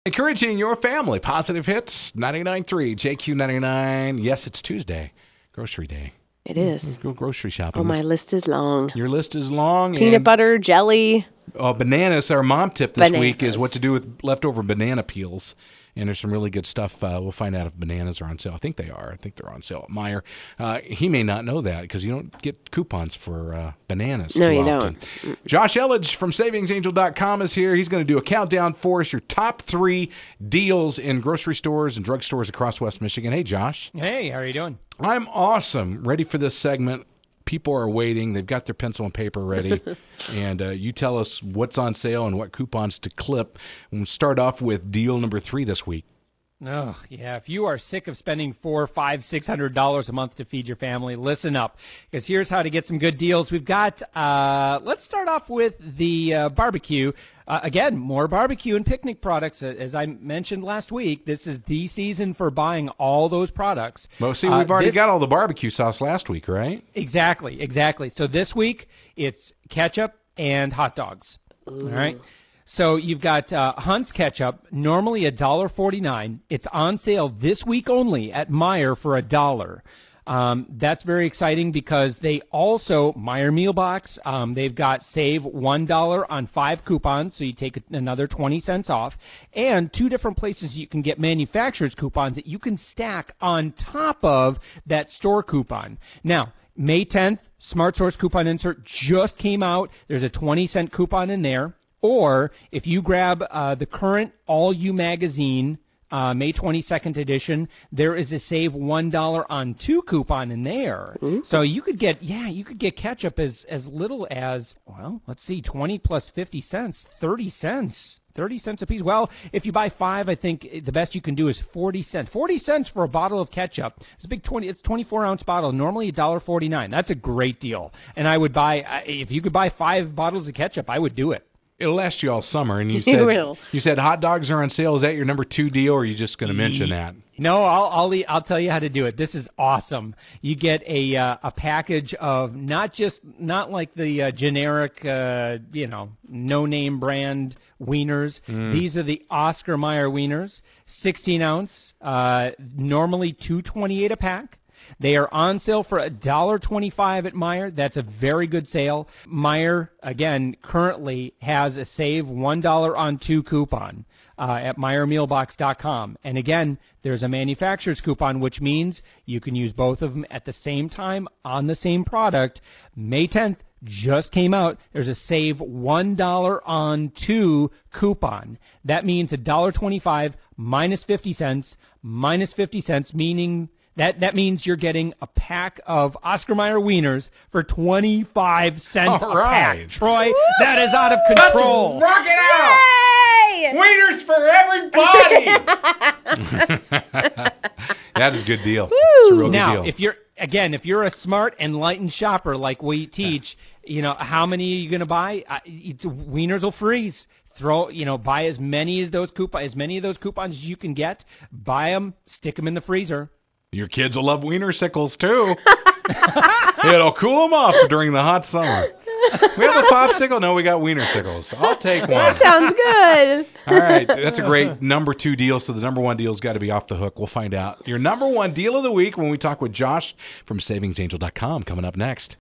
Encouraging your family. Positive Hits 99.3 JQ99. Yes, it's Tuesday. Grocery day. It is. Go grocery shopping. Oh, my list is long. Your list is long. Peanut butter, jelly. Bananas. Our mom tip this week is what to do with leftover banana peels. And there's some really good stuff. We'll find out if bananas are on sale. I think they are. I think they're on sale at Meijer. He may not know that because you don't get coupons for bananas too often. Don't. Josh Elledge from SavingsAngel.com is here. He's going to do a countdown for us, your top 3 deals in grocery stores and drugstores across West Michigan. Hey, Josh. Hey, how are you doing? I'm awesome. Ready for this segment. People are waiting. They've got their pencil and paper ready. And you tell us what's on sale and what coupons to clip. We'll start off with deal number 3 this week. Oh, yeah. If you are sick of spending $400, $500, $600 a month to feed your family, listen up. Because here's how to get some good deals. We've got, let's start off with the barbecue. Again, more barbecue and picnic products. As I mentioned last week, this is the season for buying all those products. Well, see, we've already got all the barbecue sauce last week, right? Exactly. So this week, it's ketchup and hot dogs. Ooh. All right? So you've got Hunt's ketchup, normally $1.49. It's on sale this week only at Meijer for $1. That's very exciting because they also, Meijer Meal Box, they've got save $1 on 5 coupons, so you take another 20 cents off, and 2 different places you can get manufacturer's coupons that you can stack on top of that store coupon. Now, May 10th, Smart Source coupon insert just came out. There's a 20-cent coupon in there. Or if you grab the current All You magazine, May 22nd edition, there is a save $1 on 2 coupon in there. Ooh. So you could get ketchup as little as, well, let's see, 20 plus 50 cents, 30 cents. 30 cents a piece. Well, if you buy 5, I think the best you can do is 40 cents. 40 cents for a bottle of ketchup. It's a big 24-ounce bottle, normally $1.49. That's a great deal. And I would buy, if you could buy 5 bottles of ketchup, I would do it. It'll last you all summer, and you said hot dogs are on sale. Is that your number 2 deal, or are you just going to mention that? No, I'll tell you how to do it. This is awesome. You get a package of not like the generic no name brand wieners. These are the Oscar Mayer wieners, 16 ounce, normally $2.28 a pack. They are on sale for $1.25 at Meijer. That's a very good sale. Meijer, again, currently has a save $1 on 2 coupon at MeijerMealBox.com. And again, there's a manufacturer's coupon, which means you can use both of them at the same time on the same product. May 10th just came out. There's a save $1 on 2 coupon. That means $1.25 minus 50 cents, meaning... That means you're getting a pack of Oscar Mayer wieners for 25 cents a pack. Troy, woo! That is out of control. Let's rock it out! Wieners for everybody! That is a good deal. It's a real good deal. If you're a smart, enlightened shopper like we teach, how many are you going to buy? Wieners will freeze. Buy as many of those coupons as you can get. Buy them, stick them in the freezer. Your kids will love wienersicles, too. It'll cool them off during the hot summer. We have a popsicle? No, we got wienersicles. I'll take one. That sounds good. All right. That's a great number 2 deal. So the number 1 deal's got to be off the hook. We'll find out your number 1 deal of the week when we talk with Josh from SavingsAngel.com coming up next.